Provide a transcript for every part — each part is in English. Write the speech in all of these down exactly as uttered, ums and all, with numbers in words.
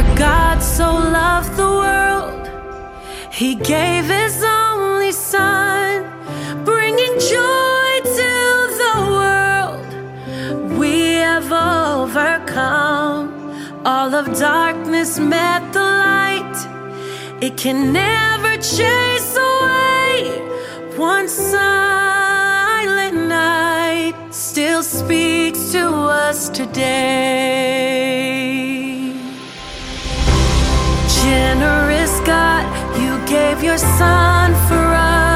God so loved the world, He gave His only Son, bringing joy to the world. We have overcome. All of darkness met the light. It can never chase away. One silent night still speaks to us today. Generous God, You gave Your Son for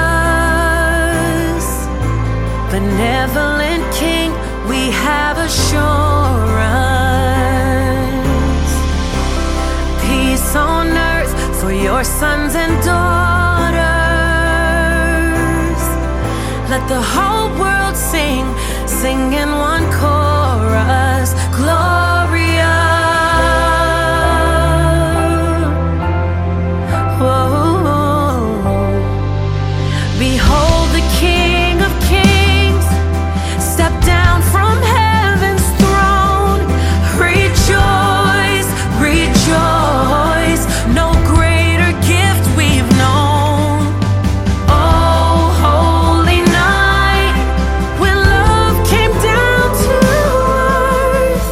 us. Benevolent King, we have assurance. Peace on earth for Your sons and daughters. Let the whole world sing, sing in one chorus. Gloria. Whoa. Behold the King of Kings, step down from heaven's throne. Rejoice, rejoice, no greater gift we've known. Oh, holy night, when love came down to earth.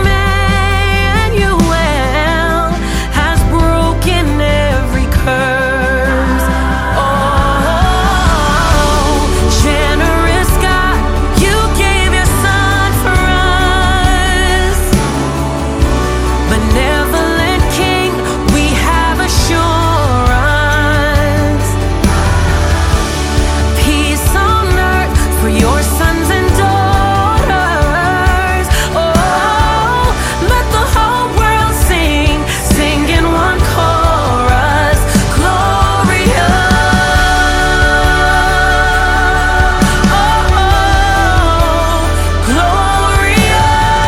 Emmanuel has broken every curse. Oh, generous God, You gave Your Son for us. Benevolent King, we have assurance. Peace on earth for Your sons and daughters. Oh, let the whole world sing, sing in one chorus. Gloria. Oh, Gloria.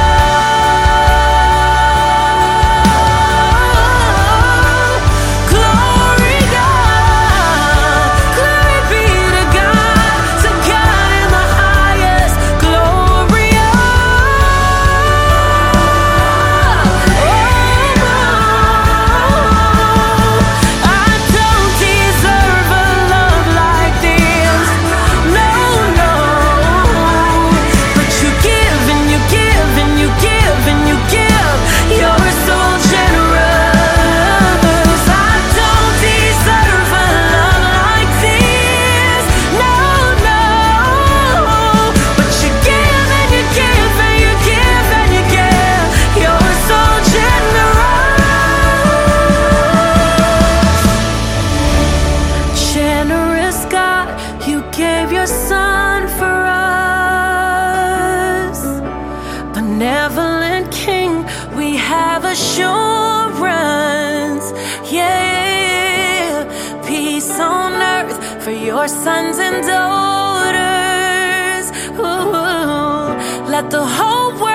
Glory God, glory be to God, to God in the highest. Gloria. Oh, I don't deserve a love like this. No, no. But You give and You give and You give and You give. You're so generous. I don't deserve a love like this. No, no. But You give and You give and You give and You give. You're so generous. Generous God, You gave Your Son for us. Benevolent King, we have assurance. Yeah, peace on earth for Your sons and daughters. Ooh, let the whole world